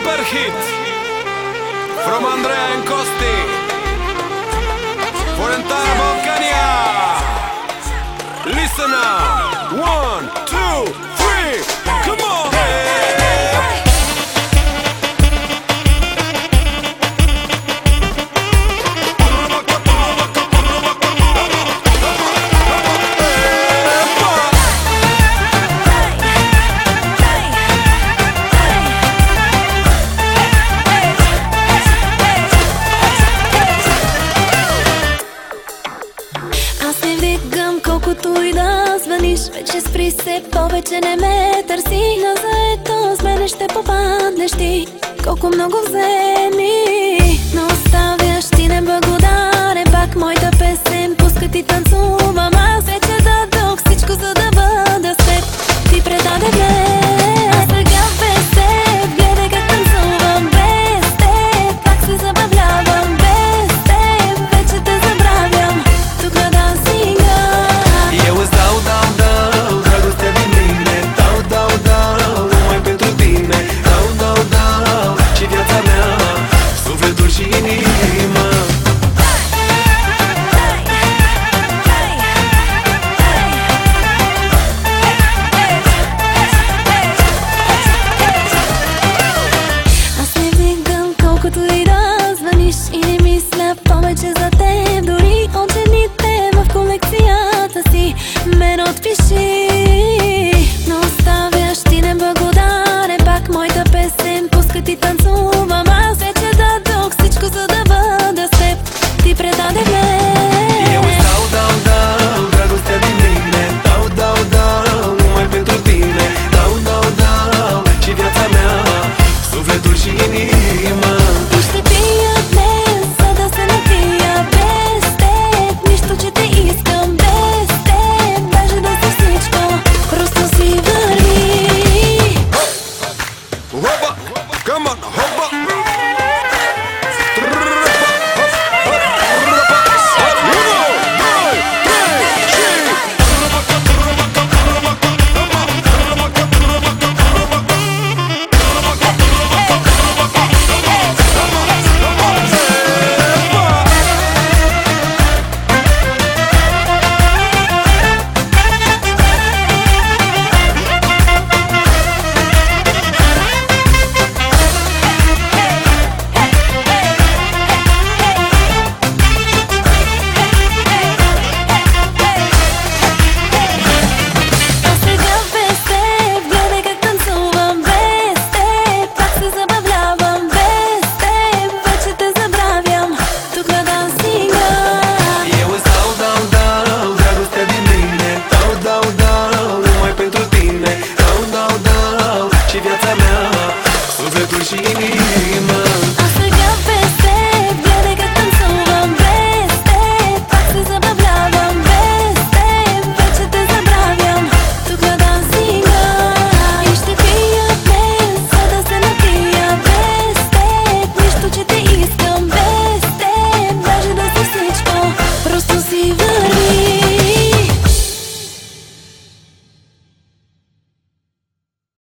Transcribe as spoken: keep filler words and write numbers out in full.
super hit from Andrea and Costi for entire Balkania. Listen now. One, two, three. Come on. Колкото и да звъниш, вече спри се, повече не ме търси. На заето с мене ще попаднеш ти. Колко много вземи, но оставяш ти неблагодарен. Пак моята песен пуска ти танци.